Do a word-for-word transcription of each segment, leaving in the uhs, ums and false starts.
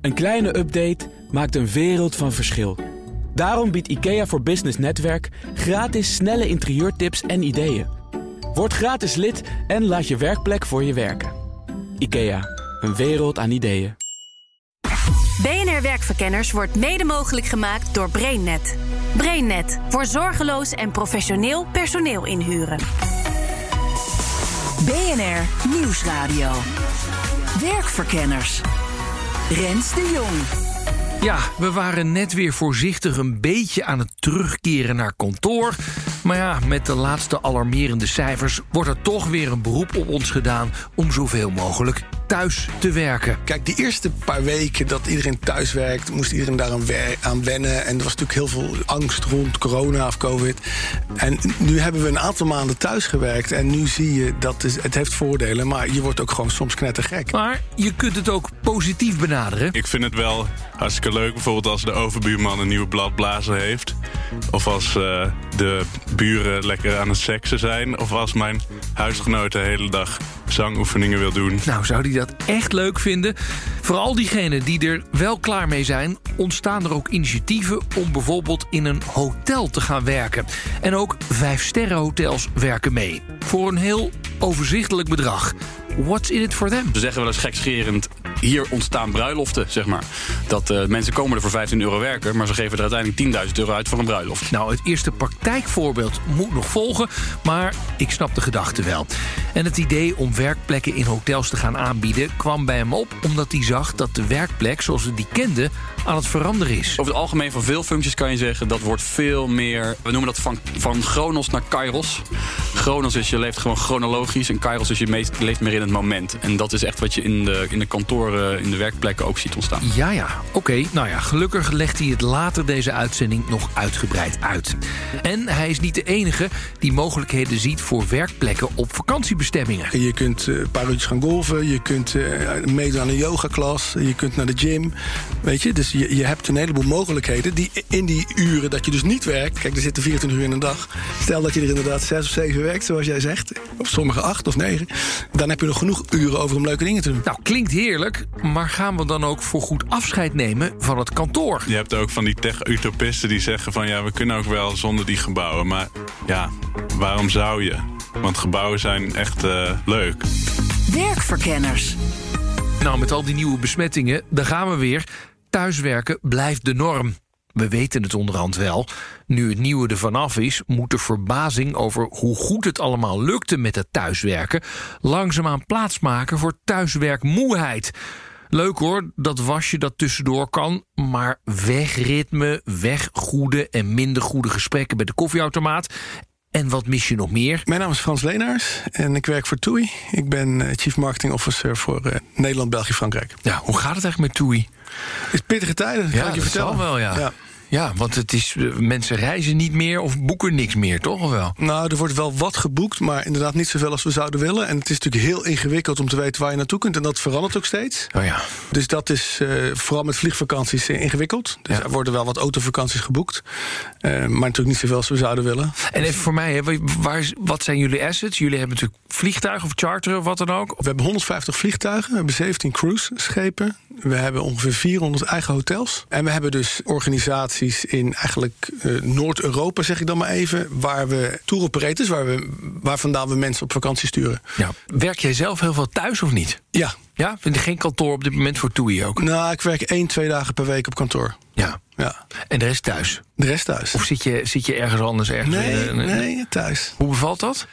Een kleine update maakt een wereld van verschil. Daarom biedt IKEA voor Business Netwerk gratis snelle interieurtips en ideeën. Word gratis lid en laat je werkplek voor je werken. IKEA, een wereld aan ideeën. B N R Werkverkenners wordt mede mogelijk gemaakt door BrainNet. BrainNet, voor zorgeloos en professioneel personeel inhuren. B N R Nieuwsradio. Werkverkenners. Rens de Jong. Ja, we waren net weer voorzichtig een beetje aan het terugkeren naar kantoor. Maar ja, met de laatste alarmerende cijfers wordt er toch weer een beroep op ons gedaan om zoveel mogelijk thuis te werken. Kijk, die eerste paar weken dat iedereen thuis werkt, moest iedereen daar aan, wer- aan wennen. En er was natuurlijk heel veel angst rond corona of covid. En nu hebben we een aantal maanden thuis gewerkt. En nu zie je dat het, het heeft voordelen, maar je wordt ook gewoon soms knettergek. Maar je kunt het ook positief benaderen. Ik vind het wel hartstikke leuk, bijvoorbeeld als de overbuurman een nieuwe bladblazer heeft. Of als uh, de buren lekker aan het seksen zijn. Of als mijn huisgenoot de hele dag zangoefeningen wil doen. Nou, zou die dat echt leuk vinden? Vooral diegenen die er wel klaar mee zijn, ontstaan er ook initiatieven om bijvoorbeeld in een hotel te gaan werken. En ook vijfsterrenhotels werken mee. Voor een heel overzichtelijk bedrag. What's in it for them? We zeggen wel eens gekscherend, hier ontstaan bruiloften, zeg maar. Dat uh, mensen komen er voor vijftien euro werken, maar ze geven er uiteindelijk tienduizend euro uit voor een bruiloft. Nou, het eerste praktijkvoorbeeld moet nog volgen, maar ik snap de gedachte wel. En het idee om werkplekken in hotels te gaan aanbieden kwam bij hem op omdat hij zag dat de werkplek zoals we die kenden aan het veranderen is. Over het algemeen van veel functies kan je zeggen, dat wordt veel meer, we noemen dat van, van chronos naar kairos. Chronos is je leeft gewoon chronologisch en kairos is je meest, leeft meer in het moment. En dat is echt wat je in de, in de kantoren, in de werkplekken ook ziet ontstaan. Ja, ja. Oké. Okay. Nou ja, gelukkig legt hij het later deze uitzending nog uitgebreid uit. En hij is niet de enige die mogelijkheden ziet voor werkplekken op vakantiebestemmingen. Je kunt een paar uurtjes gaan golfen, je kunt uh, meedoen aan een yogaklas, je kunt naar de gym. Weet je, dus je, je hebt een heleboel mogelijkheden die in die uren dat je dus niet werkt. Kijk, er zitten vierentwintig uur in een dag. Stel dat je er inderdaad zes of zeven werkt, zoals jij zegt. Of sommige acht of negen. Dan heb je nog genoeg uren over om leuke dingen te doen. Nou, klinkt heerlijk, maar gaan we dan ook voor goed afscheid nemen van het kantoor? Je hebt ook van die tech-utopisten die zeggen van ja, we kunnen ook wel zonder die gebouwen. Maar ja, waarom zou je? Want gebouwen zijn echt uh, leuk. Werkverkenners. Nou, met al die nieuwe besmettingen, daar gaan we weer. Thuiswerken blijft de norm. We weten het onderhand wel. Nu het nieuwe er vanaf is, moet de verbazing over hoe goed het allemaal lukte met het thuiswerken langzaamaan plaatsmaken voor thuiswerkmoeheid. Leuk hoor, dat wasje dat tussendoor kan, maar wegritme, weg goede en minder goede gesprekken bij de koffieautomaat. En wat mis je nog meer? Mijn naam is Frans Leenaars en ik werk voor TUI. Ik ben uh, Chief Marketing Officer voor uh, Nederland, België, Frankrijk. Ja, hoe gaat het eigenlijk met TUI? Het is pittige tijden, dat ja, kan ik je dat vertellen. Zal wel, ja. ja. Ja, want het is, mensen reizen niet meer of boeken niks meer, toch? Of wel? Nou, er wordt wel wat geboekt, maar inderdaad niet zoveel als we zouden willen. En het is natuurlijk heel ingewikkeld om te weten waar je naartoe kunt. En dat verandert ook steeds. Oh ja. Dus dat is uh, vooral met vliegvakanties uh, ingewikkeld. Dus ja. Er worden wel wat autovakanties geboekt. Uh, maar natuurlijk niet zoveel als we zouden willen. En even voor mij, hè, waar, wat zijn jullie assets? Jullie hebben natuurlijk vliegtuigen of charteren of wat dan ook. We hebben honderdvijftig vliegtuigen. We hebben zeventien cruiseschepen. We hebben ongeveer vierhonderd eigen hotels. En we hebben dus organisaties in eigenlijk uh, Noord-Europa, zeg ik dan maar even, waar we tour operators, waar, we, waar vandaan we mensen op vakantie sturen. Ja. Werk jij zelf heel veel thuis of niet? Ja. Ja? Vind je geen kantoor op dit moment voor TUI ook? Nou, ik werk één, twee dagen per week op kantoor. Ja. Ja. En de rest thuis? De rest thuis. Of zit je, zit je ergens anders? Ergens nee, in, in, in, nee, thuis. Hoe bevalt dat?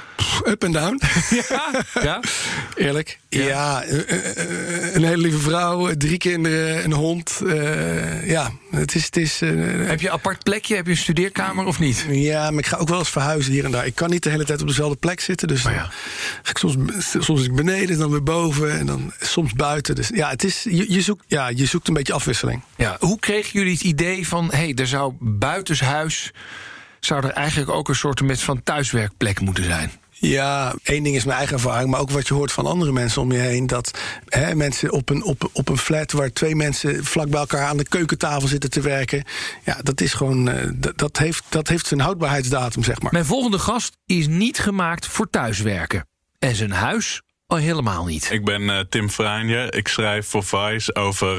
Up en down. Ja? Ja? Eerlijk. Ja, ja uh, uh, een hele lieve vrouw, drie kinderen, een hond. Uh, ja, het is... Het is uh, heb je een apart plekje? Heb je een studeerkamer of niet? Ja, maar ik ga ook wel eens verhuizen hier en daar. Ik kan niet de hele tijd op dezelfde plek zitten. Dus oh ja. ga ik soms, soms is ik beneden, dan weer boven en dan soms buiten. Dus ja, het is, je, je, zoekt, ja, je zoekt een beetje afwisseling. Ja. Hoe kregen jullie het idee van, hé, hey, er zou buitenshuis, zou er eigenlijk ook een soort met van thuiswerkplek moeten zijn? Ja, één ding is mijn eigen ervaring, maar ook wat je hoort van andere mensen om je heen. Dat hè, mensen op een, op, op een flat waar twee mensen vlak bij elkaar aan de keukentafel zitten te werken. Ja, dat is gewoon, uh, dat, dat, heeft, dat heeft zijn houdbaarheidsdatum, zeg maar. Mijn volgende gast is niet gemaakt voor thuiswerken. En zijn huis al helemaal niet. Ik ben uh, Tim Franje. Ik schrijf voor Vice over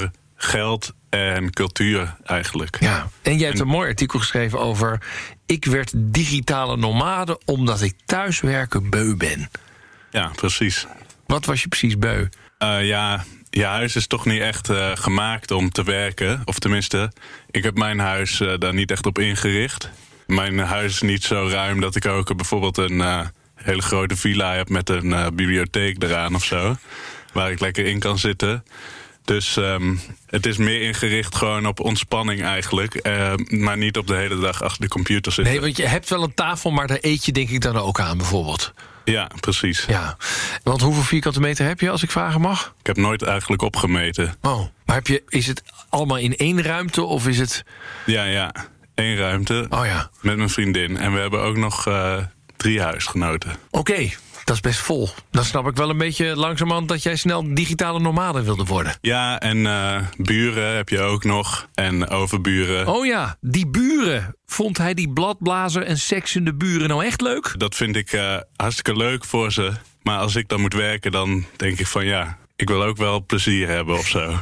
geld en cultuur eigenlijk. Ja, en jij hebt een mooi artikel geschreven over... ik werd digitale nomade omdat ik thuiswerken beu ben. Ja, precies. Wat was je precies beu? Uh, ja, je huis is toch niet echt uh, gemaakt om te werken. Of tenminste, ik heb mijn huis uh, daar niet echt op ingericht. Mijn huis is niet zo ruim dat ik ook bijvoorbeeld een uh, hele grote villa heb... met een uh, bibliotheek eraan of zo, waar ik lekker in kan zitten. Dus um, het is meer ingericht gewoon op ontspanning eigenlijk. Uh, maar niet op de hele dag achter de computer zitten. Nee, want je hebt wel een tafel, maar daar eet je denk ik dan ook aan bijvoorbeeld. Ja, precies. Ja, want hoeveel vierkante meter heb je, als ik vragen mag? Ik heb nooit eigenlijk opgemeten. Oh, maar heb je, is het allemaal in één ruimte of is het... Ja, ja, één ruimte. Oh ja. Met mijn vriendin. En we hebben ook nog uh, drie huisgenoten. Oké. Okay. Dat is best vol. Dan snap ik wel een beetje langzamerhand dat jij snel digitale nomade wilde worden. Ja, en uh, buren heb je ook nog. En overburen. Oh ja, die buren. Vond hij die bladblazer en seksende buren nou echt leuk? Dat vind ik uh, hartstikke leuk voor ze. Maar als ik dan moet werken, dan denk ik van ja... ik wil ook wel plezier hebben of zo.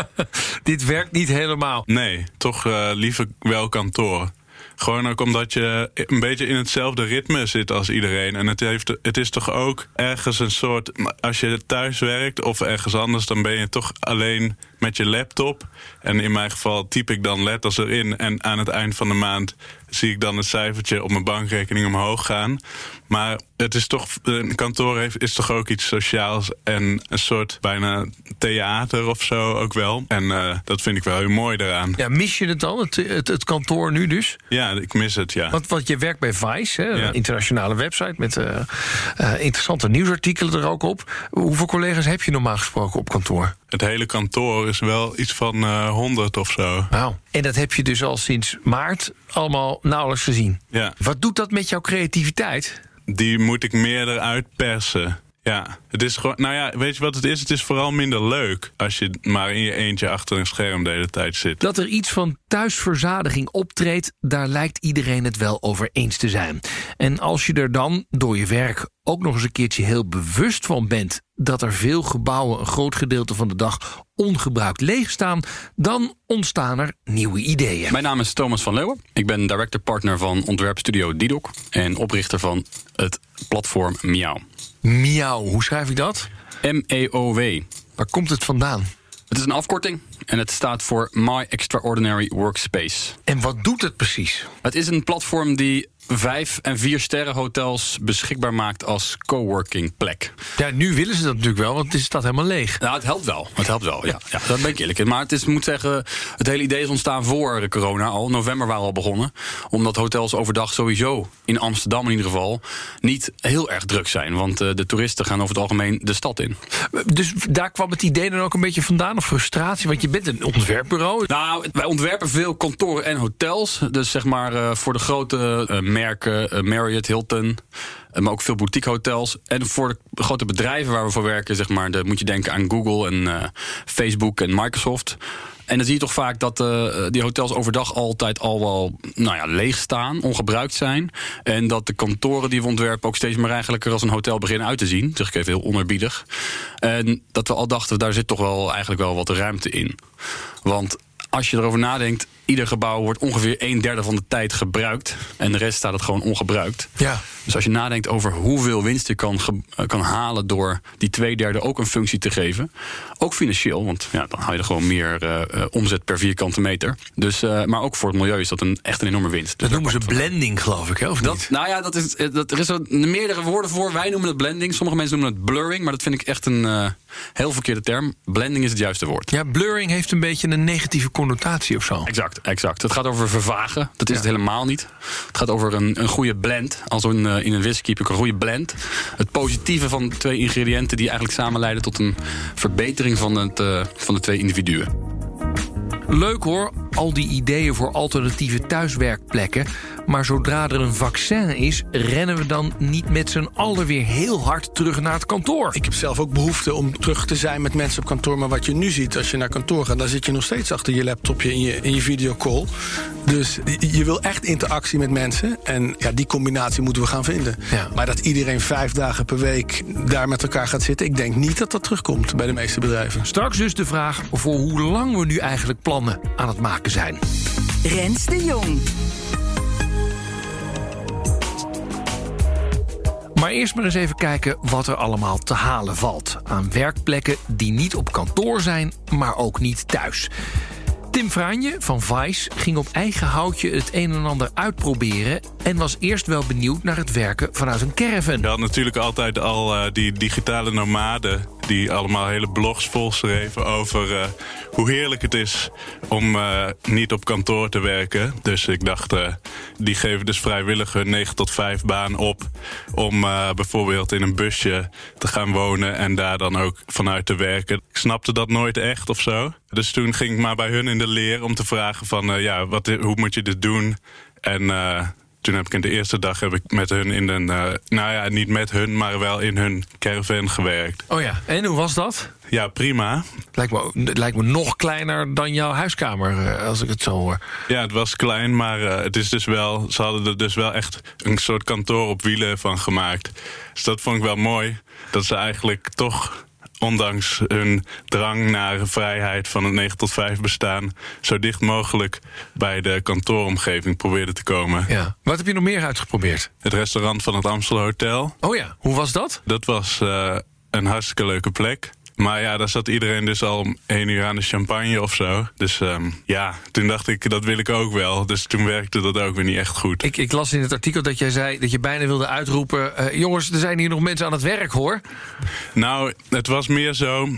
Dit werkt niet helemaal. Nee, toch uh, liever wel kantoor. Gewoon ook omdat je een beetje in hetzelfde ritme zit als iedereen. En het, heeft, het is toch ook ergens een soort... als je thuis werkt of ergens anders... dan ben je toch alleen met je laptop. En in mijn geval typ ik dan letters erin... en aan het eind van de maand zie ik dan het cijfertje op mijn bankrekening omhoog gaan. Maar het is toch... een kantoor heeft, is toch ook iets sociaals... en een soort bijna theater of zo ook wel. En uh, dat vind ik wel heel mooi daaraan. Ja, mis je het dan, het, het, het kantoor nu dus? Ja, ik mis het, ja. Want, want je werkt bij Vice, hè, ja. Een internationale website... met uh, uh, interessante nieuwsartikelen er ook op. Hoeveel collega's heb je normaal gesproken op kantoor? Het hele kantoor is wel iets van uh, honderd of zo. Wow. En dat heb je dus al sinds maart allemaal nauwelijks gezien. Ja. Wat doet dat met jouw creativiteit? Die moet ik meer eruit persen. Ja, het is gewoon... Nou ja, weet je wat het is? Het is vooral minder leuk als je maar in je eentje achter een scherm de hele tijd zit. Dat er iets van thuisverzadiging optreedt, daar lijkt iedereen het wel over eens te zijn. En als je er dan door je werk ook nog eens een keertje heel bewust van bent dat er veel gebouwen een groot gedeelte van de dag ongebruikt leeg staan, dan ontstaan er nieuwe ideeën. Mijn naam is Thomas van Leeuwen. Ik ben director-partner van ontwerpstudio Didok en oprichter van het platform Miauw. Miauw, hoe schrijf ik dat? M E O W. Waar komt het vandaan? Het is een afkorting en het staat voor My Extraordinary Workspace. En wat doet het precies? Het is een platform die vijf- en vier sterren hotels beschikbaar maakt als coworking plek. Ja, nu willen ze dat natuurlijk wel, want het staat helemaal leeg. Nou, het helpt wel. Het helpt wel, ja. ja dat ben ik eerlijk in. Maar het is, moet zeggen, het hele idee is ontstaan voor corona al. November waren we al begonnen. Omdat hotels overdag sowieso, in Amsterdam in ieder geval, niet heel erg druk zijn. Want uh, de toeristen gaan over het algemeen de stad in. Dus daar kwam het idee dan ook een beetje vandaan, of frustratie? Want je bent een ontwerpbureau. Nou, wij ontwerpen veel kantoren en hotels. Dus zeg maar uh, voor de grote uh, merken, uh, Marriott, Hilton, uh, maar ook veel boutique hotels. En voor de grote bedrijven waar we voor werken, zeg maar, de, moet je denken aan Google en uh, Facebook en Microsoft. En dan zie je toch vaak dat uh, die hotels overdag altijd al wel nou ja, leeg staan, ongebruikt zijn. En dat de kantoren die we ontwerpen ook steeds meer eigenlijk er als een hotel beginnen uit te zien. Zeg ik even heel onerbiedig. En dat we al dachten, daar zit toch wel eigenlijk wel wat ruimte in. Want als je erover nadenkt, ieder gebouw wordt ongeveer een derde van de tijd gebruikt. En de rest staat het gewoon ongebruikt. Ja. Dus als je nadenkt over hoeveel winst je kan, ge- kan halen door die twee derde ook een functie te geven. Ook financieel, want ja, dan haal je er gewoon meer uh, uh, omzet per vierkante meter. Dus, uh, maar ook voor het milieu is dat een, echt een enorme winst. Dat dus noemen ze blending, geloof ik, hè? Of dat, niet? Nou ja, dat is, dat, er is er meerdere woorden voor. Wij noemen het blending. Sommige mensen noemen het blurring. Maar dat vind ik echt een uh, heel verkeerde term. Blending is het juiste woord. Ja, blurring heeft een beetje een negatieve connotatie of zo. Exact, exact. Het gaat over vervagen. Dat is ja. het helemaal niet. Het gaat over een, een goede blend. Als een, uh, in een whisky heb ik een goede blend. Het positieve van twee ingrediënten die eigenlijk samen leiden tot een verbetering van, het, uh, van de twee individuen. Leuk hoor, al die ideeën voor alternatieve thuiswerkplekken. Maar zodra er een vaccin is, rennen we dan niet met z'n allen weer heel hard terug naar het kantoor? Ik heb zelf ook behoefte om terug te zijn met mensen op kantoor. Maar wat je nu ziet als je naar kantoor gaat, dan zit je nog steeds achter je laptopje in je, in je videocall. Dus je wil echt interactie met mensen. En ja, die combinatie moeten we gaan vinden. Ja. Maar dat iedereen vijf dagen per week daar met elkaar gaat zitten, ik denk niet dat dat terugkomt bij de meeste bedrijven. Straks dus de vraag voor hoe lang we nu eigenlijk plannen aan het maken zijn. Rens de Jong. Maar eerst maar eens even kijken wat er allemaal te halen valt aan werkplekken die niet op kantoor zijn, maar ook niet thuis. Tim Franje van Vice ging op eigen houtje het een en ander uitproberen en was eerst wel benieuwd naar het werken vanuit een caravan. Je had natuurlijk altijd al uh, die digitale nomaden die allemaal hele blogs volschreven over uh, hoe heerlijk het is om uh, niet op kantoor te werken. Dus ik dacht, uh, die geven dus vrijwillig hun negen tot vijf baan op om uh, bijvoorbeeld in een busje te gaan wonen en daar dan ook vanuit te werken. Ik snapte dat nooit echt of zo. Dus toen ging ik maar bij hun in de leer om te vragen van, uh, ja, wat, hoe moet je dit doen? En uh, toen heb ik in de eerste dag heb ik met hun in een, uh, nou ja, niet met hun, maar wel in hun caravan gewerkt. Oh ja, en hoe was dat? Ja, prima. Lijkt me, het lijkt me nog kleiner dan jouw huiskamer, als ik het zo hoor. Ja, het was klein, maar uh, het is dus wel, ze hadden er dus wel echt een soort kantoor op wielen van gemaakt. Dus dat vond ik wel mooi, dat ze eigenlijk toch, ondanks hun drang naar vrijheid van het negen tot vijf bestaan, zo dicht mogelijk bij de kantooromgeving probeerden te komen. Ja. Wat heb je nog meer uitgeprobeerd? Het restaurant van het Amstel Hotel. Oh ja, hoe was dat? Dat was uh, een hartstikke leuke plek. Maar ja, daar zat iedereen dus al om één uur aan de champagne of zo. Dus um, ja, toen dacht ik, dat wil ik ook wel. Dus toen werkte dat ook weer niet echt goed. Ik, ik las in het artikel dat jij zei dat je bijna wilde uitroepen, Uh, jongens, er zijn hier nog mensen aan het werk, hoor. Nou, het was meer zo,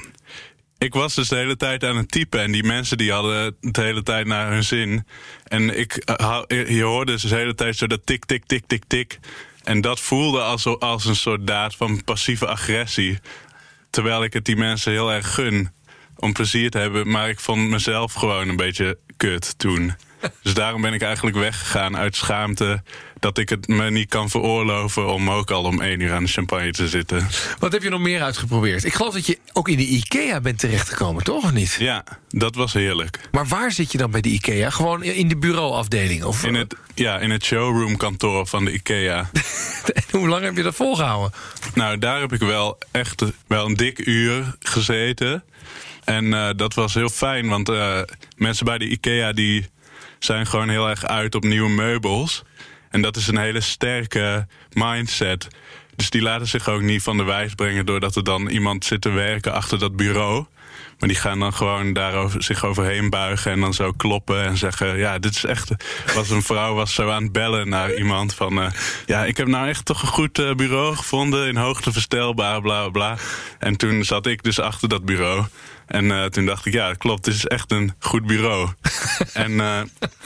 ik was dus de hele tijd aan het typen en die mensen die hadden de hele tijd naar hun zin. En ik, je hoorde dus de hele tijd zo dat tik, tik, tik, tik, tik. En dat voelde als, als een soort daad van passieve agressie. Terwijl ik het die mensen heel erg gun om plezier te hebben. Maar ik vond mezelf gewoon een beetje kut toen. Dus daarom ben ik eigenlijk weggegaan uit schaamte dat ik het me niet kan veroorloven om ook al om één uur aan de champagne te zitten. Wat heb je nog meer uitgeprobeerd? Ik geloof dat je ook in de IKEA bent terechtgekomen, toch of niet? Ja, dat was heerlijk. Maar waar zit je dan bij de IKEA? Gewoon in de bureauafdeling? Of? In het, ja, in het showroomkantoor van de IKEA. Hoe lang heb je dat volgehouden? Nou, daar heb ik wel echt wel een dik uur gezeten. En uh, dat was heel fijn, want uh, mensen bij de IKEA die zijn gewoon heel erg uit op nieuwe meubels. En dat is een hele sterke mindset. Dus die laten zich ook niet van de wijs brengen doordat er dan iemand zit te werken achter dat bureau. Maar die gaan dan gewoon daarover zich overheen buigen en dan zo kloppen en zeggen, ja, dit is echt. Was een vrouw was zo aan het bellen naar iemand van, uh, ja, ik heb nou echt toch een goed uh, bureau gevonden in hoogte verstelbaar, bla bla bla. En toen zat ik dus achter dat bureau. En uh, toen dacht ik, ja, klopt, dit is echt een goed bureau. En uh,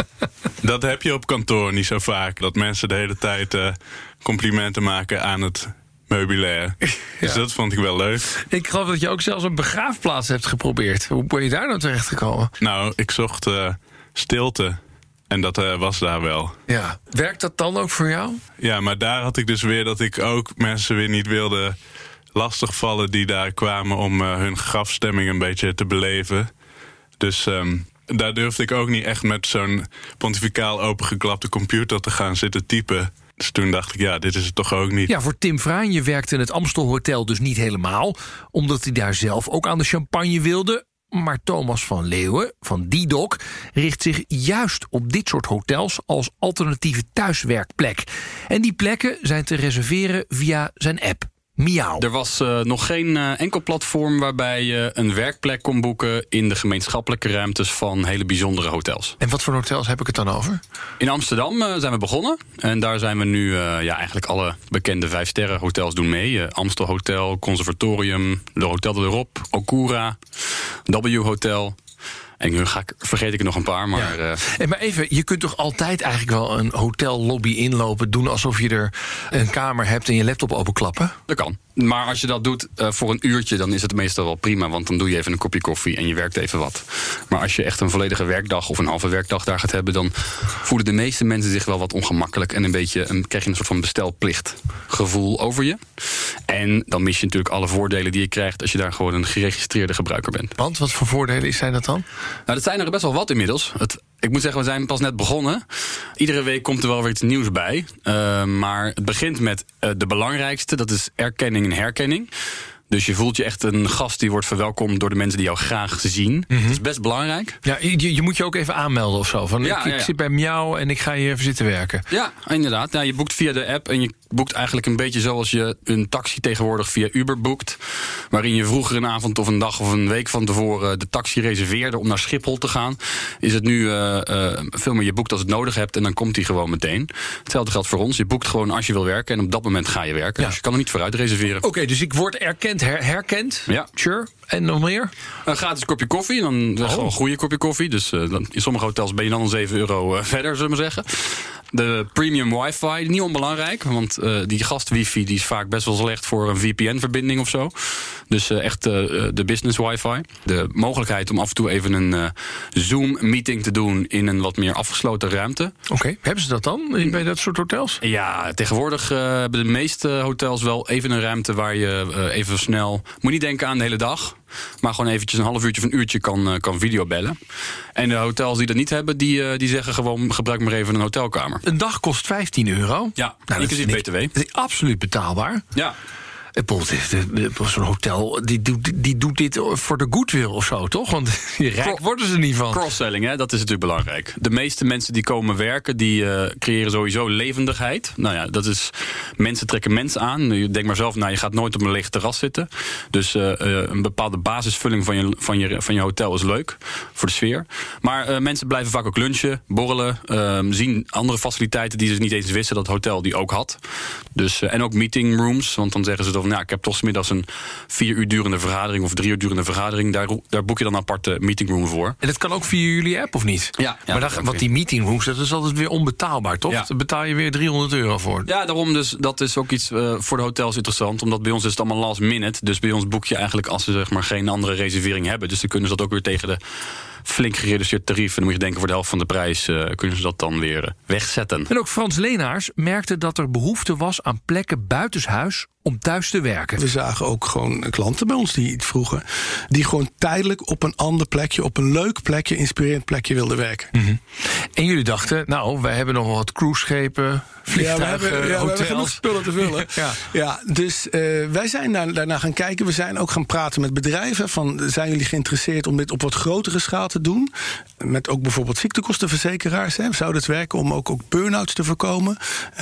dat heb je op kantoor niet zo vaak. Dat mensen de hele tijd uh, complimenten maken aan het meubilair. Ja. Dus dat vond ik wel leuk. Ik geloof dat je ook zelfs een begraafplaats hebt geprobeerd. Hoe ben je daar nou terecht gekomen? Nou, ik zocht uh, stilte. En dat uh, was daar wel. Ja. Werkt dat dan ook voor jou? Ja, maar daar had ik dus weer dat ik ook mensen weer niet wilde lastigvallen die daar kwamen om uh, hun grafstemming een beetje te beleven. Dus um, daar durfde ik ook niet echt met zo'n pontificaal opengeklapte computer te gaan zitten typen. Dus toen dacht ik, ja, dit is het toch ook niet. Ja, voor Tim Franje werkte het Amstel Hotel dus niet helemaal, omdat hij daar zelf ook aan de champagne wilde. Maar Thomas van Leeuwen van D-Doc richt zich juist op dit soort hotels als alternatieve thuiswerkplek. En die plekken zijn te reserveren via zijn app. Miauw. Er was uh, nog geen uh, enkel platform waarbij je een werkplek kon boeken in de gemeenschappelijke ruimtes van hele bijzondere hotels. En wat voor hotels heb ik het dan over? In Amsterdam uh, zijn we begonnen. En daar zijn we nu, uh, ja, eigenlijk alle bekende vijfsterren hotels doen mee. Uh, Amstel Hotel, Conservatorium, Le Hotel de l'Europe, Okura, W Hotel. En nu ga ik, vergeet ik er nog een paar, maar... Ja. Uh, hey, maar even, je kunt toch altijd eigenlijk wel een hotellobby inlopen, doen alsof je er een kamer hebt en je laptop openklappen? Dat kan. Maar als je dat doet uh, voor een uurtje, dan is het meestal wel prima. Want dan doe je even een kopje koffie en je werkt even wat. Maar als je echt een volledige werkdag of een halve werkdag daar gaat hebben, dan voelen de meeste mensen zich wel wat ongemakkelijk. En een beetje een, krijg je een soort van bestelplichtgevoel over je. En dan mis je natuurlijk alle voordelen die je krijgt als je daar gewoon een geregistreerde gebruiker bent. Want wat voor voordelen zijn dat dan? Nou, dat zijn er best wel wat inmiddels. Het, ik moet zeggen, we zijn pas net begonnen. Iedere week komt er wel weer iets nieuws bij. Uh, maar het begint met uh, de belangrijkste, dat is erkenning en herkenning. Dus je voelt je echt een gast die wordt verwelkomd door de mensen die jou graag zien. Mm-hmm. Dat is best belangrijk. Ja, je, je moet je ook even aanmelden of zo. Van, ja, ik, ja, ja. ik zit bij Miauw en ik ga hier even zitten werken. Ja, inderdaad. Ja, je boekt via de app en je boekt eigenlijk een beetje zoals je een taxi tegenwoordig via Uber boekt. Waarin je vroeger een avond of een dag of een week van tevoren de taxi reserveerde om naar Schiphol te gaan. Is het nu uh, uh, veel meer je boekt als het nodig hebt en dan komt die gewoon meteen. Hetzelfde geldt voor ons. Je boekt gewoon als je wil werken en op dat moment ga je werken. Ja. Dus je kan er niet vooruit reserveren. Oké, okay, dus ik word erkend, her- herkend. Ja. Sure. En nog meer? Een gratis kopje koffie. Dan oh. gewoon een goede kopje koffie. Dus uh, dan, in sommige hotels ben je dan al zeven euro uh, verder, zullen we maar zeggen. De premium wifi, niet onbelangrijk. Want uh, die gastwifi die is vaak best wel slecht voor een V P N-verbinding of zo. Dus uh, echt uh, de business wifi. De mogelijkheid om af en toe even een uh, Zoom-meeting te doen in een wat meer afgesloten ruimte. Oké, okay. Hebben ze dat dan bij dat soort hotels? Ja, tegenwoordig uh, hebben de meeste hotels wel even een ruimte waar je uh, even snel... Moet niet denken aan de hele dag. Maar gewoon eventjes een half uurtje of een uurtje kan, uh, kan videobellen. En de hotels die dat niet hebben, die, uh, die zeggen gewoon... gebruik maar even een hotelkamer. Een dag kost vijftien euro. Ja, nou, inclusief B T W. Dat is absoluut betaalbaar. Ja. Zo'n hotel, die doet, die doet dit voor de goodwill of zo, toch? Want hier rijk worden ze niet van. Cross-selling, hè, dat is natuurlijk belangrijk. De meeste mensen die komen werken, die uh, creëren sowieso levendigheid. Nou ja, dat is... Mensen trekken mensen aan. Je denkt maar zelf, nou, je gaat nooit op een leeg terras zitten. Dus uh, uh, een bepaalde basisvulling van je, van, je, van je hotel is leuk. Voor de sfeer. Maar uh, mensen blijven vaak ook lunchen, borrelen. Uh, zien andere faciliteiten die ze niet eens wisten dat het hotel die ook had. Dus, uh, en ook meeting rooms, want dan zeggen ze... Nou, ik heb toch 's middags een vier uur durende vergadering of drie uur durende vergadering. Daar, daar boek je dan een aparte meetingroom voor. En dat kan ook via jullie app, of niet? Ja. ja maar dat, want die meetingrooms, dat is altijd weer onbetaalbaar, toch? Ja. Daar betaal je weer driehonderd euro voor. Ja, daarom dus, dat is ook iets uh, voor de hotels interessant. Omdat bij ons is het allemaal last minute. Dus bij ons boek je eigenlijk als ze zeg maar geen andere reservering hebben. Dus dan kunnen ze dat ook weer tegen de flink gereduceerd tarief. En dan moet je denken, voor de helft van de prijs uh, kunnen ze dat dan weer uh, wegzetten. En ook Frans Leenaars merkte dat er behoefte was aan plekken buitenshuis om thuis te werken. We zagen ook gewoon klanten bij ons die iets vroegen, die gewoon tijdelijk op een ander plekje, op een leuk plekje, inspirerend plekje wilden werken. Mm-hmm. En jullie dachten, nou, wij hebben nog wat cruiseschepen, vliegtuigen, ja, we hebben, ja, hotels. we hebben genoeg spullen te vullen. ja. ja, dus uh, wij zijn daar, daarna gaan kijken. We zijn ook gaan praten met bedrijven. Van, zijn jullie geïnteresseerd om dit op wat grotere schaal te doen? Met ook bijvoorbeeld ziektekostenverzekeraars. Hè. Zouden het werken om ook, ook burn-outs te voorkomen?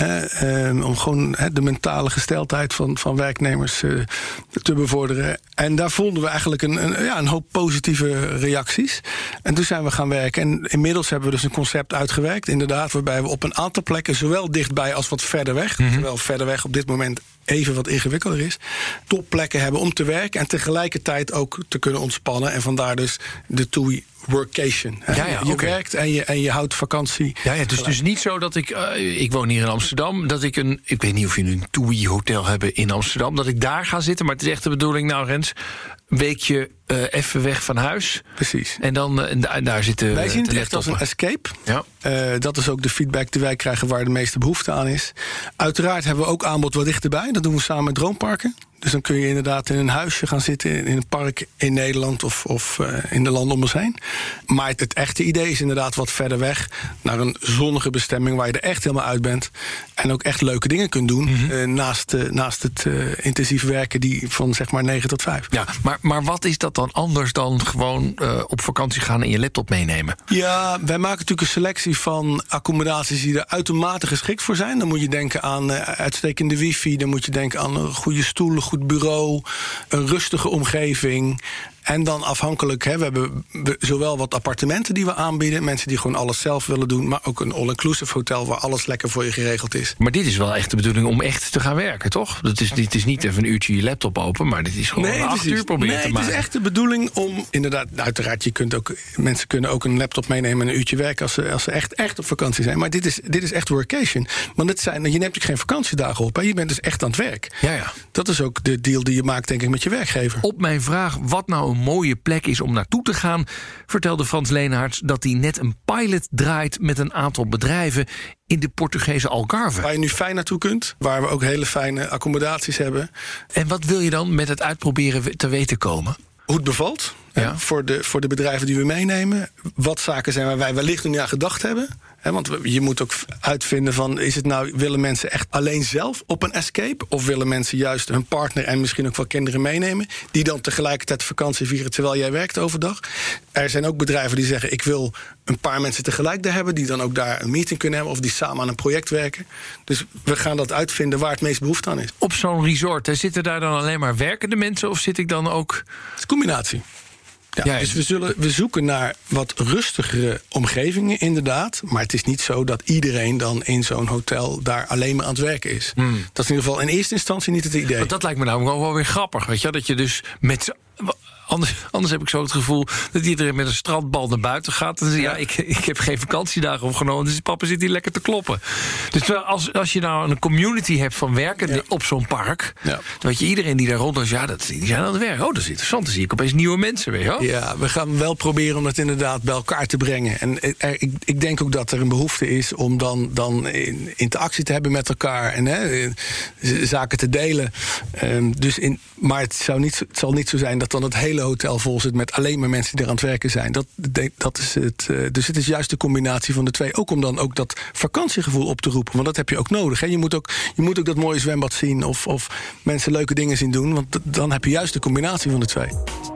Uh, um, om gewoon uh, de mentale gesteldheid van, van werknemers uh, te bevorderen. En daar vonden we eigenlijk een, een, ja, een hoop positieve reacties. En toen zijn we gaan werken. En inmiddels hebben we dus een concept uitgewerkt. Inderdaad, waarbij we op een aantal plekken, zowel dichtbij als wat verder weg, mm-hmm. terwijl verder weg op dit moment even wat ingewikkelder is, topplekken hebben om te werken en tegelijkertijd ook te kunnen ontspannen. En vandaar dus de T U I workation. Ja, ja, je okay. werkt en je, en je houdt vakantie. Ja, ja, het is dus niet zo dat ik... Uh, ik woon hier in Amsterdam, dat ik een... Ik weet niet of jullie een T U I hotel hebben in Amsterdam, dat ik daar ga zitten. Maar het is echt de bedoeling, nou Rens, een weekje uh, even weg van huis. Precies. En dan uh, daar, daar zitten... Wij zien het echt als een escape. Ja. Uh, dat is ook de feedback die wij krijgen waar de meeste behoefte aan is. Uiteraard hebben we ook aanbod wat dichterbij. Dat doen we samen met Droomparken. Dus dan kun je inderdaad in een huisje gaan zitten in een park in Nederland of, of uh, in de landen om ons heen. Maar het, het echte idee is inderdaad wat verder weg naar een zonnige bestemming waar je er echt helemaal uit bent. En ook echt leuke dingen kunt doen. Mm-hmm. uh, naast, uh, naast het uh, intensief werken die van zeg maar negen tot vijf. Ja, maar, maar wat is dat dan anders dan gewoon uh, op vakantie gaan en je laptop meenemen? Ja, wij maken natuurlijk een selectie van accommodaties die er uitermate geschikt voor zijn. Dan moet je denken aan uh, uitstekende wifi. Dan moet je denken aan een goede stoelen, goed bureau, een rustige omgeving. En dan afhankelijk, hè, we hebben zowel wat appartementen die we aanbieden, mensen die gewoon alles zelf willen doen, maar ook een all-inclusive hotel waar alles lekker voor je geregeld is. Maar dit is wel echt de bedoeling om echt te gaan werken, toch? Het is, het is niet even een uurtje je laptop open, maar dit is gewoon nee, acht uur proberen nee, te maken. Het is echt de bedoeling om, inderdaad, uiteraard, je kunt ook, mensen kunnen ook een laptop meenemen en een uurtje werken als ze, als ze echt, echt op vakantie zijn. Maar dit is, dit is echt workation. Want het zijn, je neemt natuurlijk geen vakantiedagen op, hè? Je bent dus echt aan het werk. Ja, ja. Dat is ook de deal die je maakt, denk ik, met je werkgever. Op mijn vraag wat nou een mooie plek is om naartoe te gaan, vertelde Frans Leenaerts dat hij net een pilot draait met een aantal bedrijven in de Portugese Algarve. Waar je nu fijn naartoe kunt, waar we ook hele fijne accommodaties hebben. En wat wil je dan met het uitproberen te weten komen? Hoe het bevalt, ja. hè, voor, de, voor de bedrijven die we meenemen. Wat zaken zijn waar wij wellicht nog niet aan gedacht hebben. He, want je moet ook uitvinden van, is het nou, willen mensen echt alleen zelf op een escape? Of willen mensen juist hun partner en misschien ook wel kinderen meenemen, die dan tegelijkertijd vakantie vieren terwijl jij werkt overdag? Er zijn ook bedrijven die zeggen, ik wil een paar mensen tegelijk daar hebben, die dan ook daar een meeting kunnen hebben, of die samen aan een project werken. Dus we gaan dat uitvinden waar het meest behoefte aan is. Op zo'n resort, hè, zitten daar dan alleen maar werkende mensen, of zit ik dan ook? Het is een combinatie. Ja, Ja, dus we, zullen, we zoeken naar wat rustigere omgevingen, inderdaad. Maar het is niet zo dat iedereen dan in zo'n hotel daar alleen maar aan het werken is. Hmm. Dat is in ieder geval in eerste instantie niet het idee. Want dat lijkt me nou wel weer grappig, weet je, dat je dus met z'n- Anders, anders heb ik zo het gevoel dat iedereen met een strandbal naar buiten gaat. En zegt, ja, ik, ik heb geen vakantiedagen opgenomen, dus papa zit hier lekker te kloppen. Dus als, als je nou een community hebt van werkenden ja. op zo'n park, ja. dan weet je, iedereen die daar rond is, ja, dat, die zijn aan het werk. Oh, dat is interessant. Dan zie ik opeens nieuwe mensen, weet je wel? Ja, we gaan wel proberen om dat inderdaad bij elkaar te brengen. En er, ik, ik denk ook dat er een behoefte is om dan, dan in, interactie te hebben met elkaar en hè, zaken te delen. Um, dus in, maar het, zou niet, het zal niet zo zijn dat dan het hele hotel vol zit met alleen maar mensen die er aan het werken zijn. Dat, dat is het. Dus het is juist de combinatie van de twee. Ook om dan ook dat vakantiegevoel op te roepen. Want dat heb je ook nodig. Hè. Je, moet ook, je moet ook dat mooie zwembad zien of, of mensen leuke dingen zien doen. Want dan heb je juist de combinatie van de twee.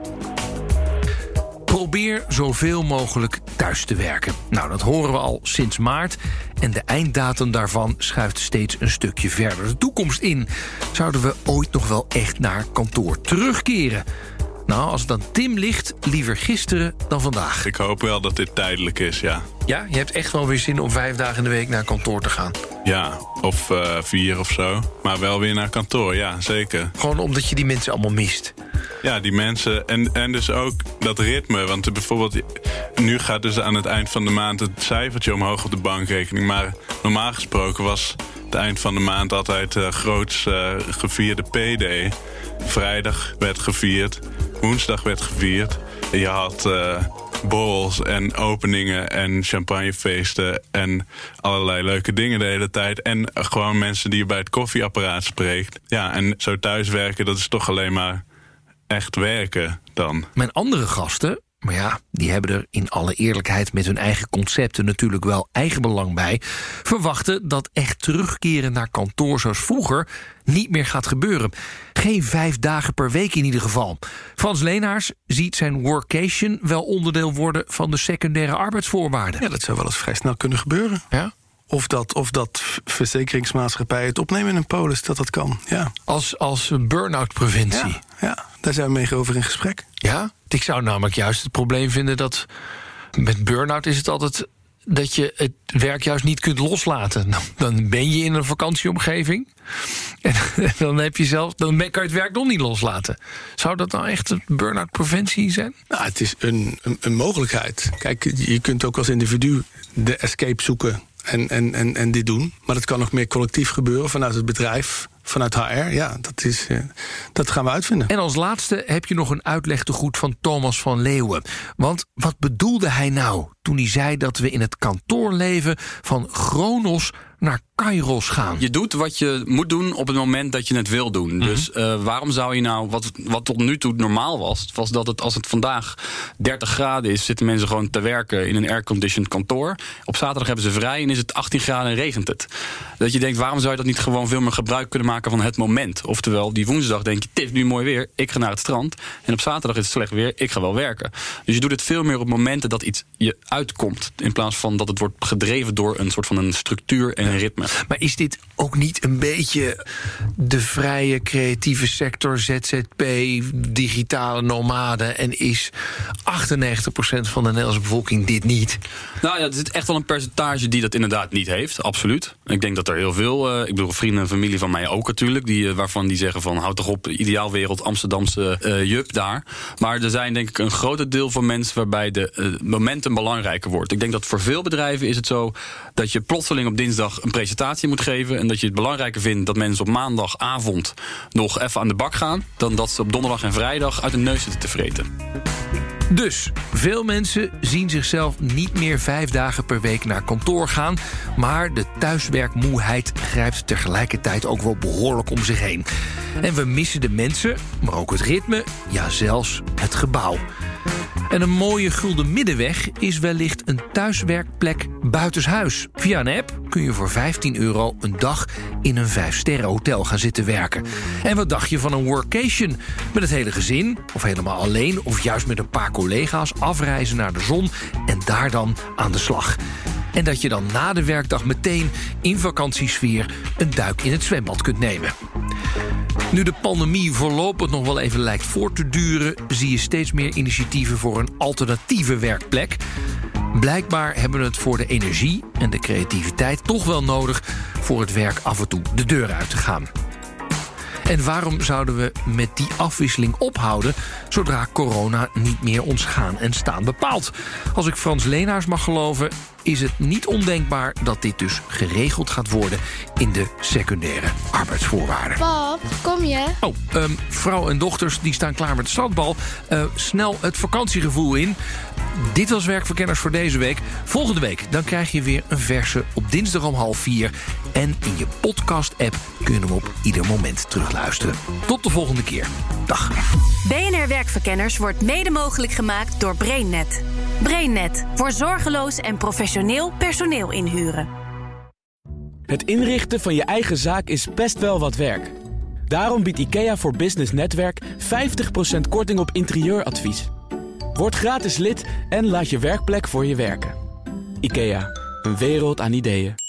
Probeer zoveel mogelijk thuis te werken. Nou, dat horen we al sinds maart. En de einddatum daarvan schuift steeds een stukje verder de toekomst in. Zouden we ooit nog wel echt naar kantoor terugkeren? Nou, als het aan Tim ligt, liever gisteren dan vandaag. Ik hoop wel dat dit tijdelijk is, ja. Ja, je hebt echt wel weer zin om vijf dagen in de week naar kantoor te gaan. Ja, of uh, vier of zo. Maar wel weer naar kantoor, ja, zeker. Gewoon omdat je die mensen allemaal mist. Ja, die mensen. En, en dus ook dat ritme. Want bijvoorbeeld, nu gaat dus aan het eind van de maand het cijfertje omhoog op de bankrekening. Maar normaal gesproken was het eind van de maand altijd uh, groots uh, gevierde P-day. Vrijdag werd gevierd, woensdag werd gevierd. Je had uh, borrels en openingen en champagnefeesten en allerlei leuke dingen de hele tijd. En gewoon mensen die je bij het koffieapparaat spreekt. Ja, en zo thuiswerken, dat is toch alleen maar echt werken dan. Mijn andere gasten, maar ja, die hebben er in alle eerlijkheid met hun eigen concepten natuurlijk wel eigen belang bij, verwachten dat echt terugkeren naar kantoor zoals vroeger niet meer gaat gebeuren. Geen vijf dagen per week in ieder geval. Frans Leenaerts ziet zijn workation wel onderdeel worden van de secundaire arbeidsvoorwaarden. Ja, dat zou wel eens vrij snel kunnen gebeuren. Ja? Of dat, of dat verzekeringsmaatschappijen het opnemen in een polis, dat dat kan, ja. Als, als burn-out preventie. Ja, ja, daar zijn we mee over in gesprek. Ja? Ik zou namelijk juist het probleem vinden dat met burn-out is het altijd dat je het werk juist niet kunt loslaten. Dan ben je in een vakantieomgeving en dan heb je zelf, dan kan je het werk nog niet loslaten. Zou dat nou echt een burn-out preventie zijn? Nou, het is een, een, een mogelijkheid. Kijk, je kunt ook als individu de escape zoeken en, en, en, en dit doen. Maar dat kan nog meer collectief gebeuren vanuit het bedrijf, vanuit H R. Ja, dat, is, dat gaan we uitvinden. En als laatste heb je nog een uitlegtegoed van Thomas van Leeuwen. Want wat bedoelde hij nou toen hij zei dat we in het kantoorleven van Chronos naar Kairos gaan? Je doet wat je moet doen op het moment dat je het wil doen. Mm-hmm. Dus uh, waarom zou je nou, wat, wat tot nu toe normaal was, was dat het als het vandaag dertig graden is, zitten mensen gewoon te werken in een airconditioned kantoor. Op zaterdag hebben ze vrij en is het achttien graden en regent het. Dat je denkt, waarom zou je dat niet gewoon veel meer gebruik kunnen maken van het moment? Oftewel, die woensdag denk je, het is nu mooi weer, ik ga naar het strand. En op zaterdag is het slecht weer, ik ga wel werken. Dus je doet het veel meer op momenten dat iets je uitkomt, in plaats van dat het wordt gedreven door een soort van een structuur en en een ritme. Maar is dit ook niet een beetje de vrije creatieve sector, Z Z P, digitale nomaden, en is achtennegentig procent van de Nederlandse bevolking dit niet? Nou ja, er zit echt wel een percentage die dat inderdaad niet heeft, absoluut. Ik denk dat er heel veel, uh, ik bedoel vrienden en familie van mij ook natuurlijk, die, uh, waarvan die zeggen van houd toch op, ideaalwereld, Amsterdamse uh, jup daar. Maar er zijn denk ik een groot deel van mensen waarbij de uh, momentum belangrijker wordt. Ik denk dat voor veel bedrijven is het zo dat je plotseling op dinsdag een presentatie moet geven en dat je het belangrijker vindt dat mensen op maandagavond nog even aan de bak gaan dan dat ze op donderdag en vrijdag uit de neus zitten te vreten. Dus, veel mensen zien zichzelf niet meer vijf dagen per week naar kantoor gaan, maar de thuiswerkmoeheid grijpt tegelijkertijd ook wel behoorlijk om zich heen. En we missen de mensen, maar ook het ritme, ja zelfs het gebouw. En een mooie gulden middenweg is wellicht een thuiswerkplek buitenshuis. Via een app kun je voor vijftien euro een dag in een vijf-sterren hotel gaan zitten werken. En wat dacht je van een workation? Met het hele gezin, of helemaal alleen, of juist met een paar collega's afreizen naar de zon en daar dan aan de slag. En dat je dan na de werkdag meteen in vakantiesfeer een duik in het zwembad kunt nemen. Nu de pandemie voorlopig nog wel even lijkt voort te duren, zie je steeds meer initiatieven voor een alternatieve werkplek. Blijkbaar hebben we het voor de energie en de creativiteit toch wel nodig voor het werk af en toe de deur uit te gaan. En waarom zouden we met die afwisseling ophouden zodra corona niet meer ons gaan en staan bepaalt? Als ik Frans Leenaars mag geloven, is het niet ondenkbaar dat dit dus geregeld gaat worden in de secundaire arbeidsvoorwaarden. Pap, kom je? Oh, um, vrouw en dochters die staan klaar met de strandbal. Uh, snel het vakantiegevoel in. Dit was Werkverkenners voor deze week. Volgende week dan krijg je weer een verse op dinsdag om half vier. En in je podcast-app kun je hem op ieder moment terugluisteren. Tot de volgende keer. Dag. B N R Werkverkenners wordt mede mogelijk gemaakt door BrainNet. BrainNet, voor zorgeloos en professioneel personeel inhuren. Het inrichten van je eigen zaak is best wel wat werk. Daarom biedt IKEA voor Business Netwerk vijftig procent korting op interieuradvies. Word gratis lid en laat je werkplek voor je werken. IKEA, een wereld aan ideeën.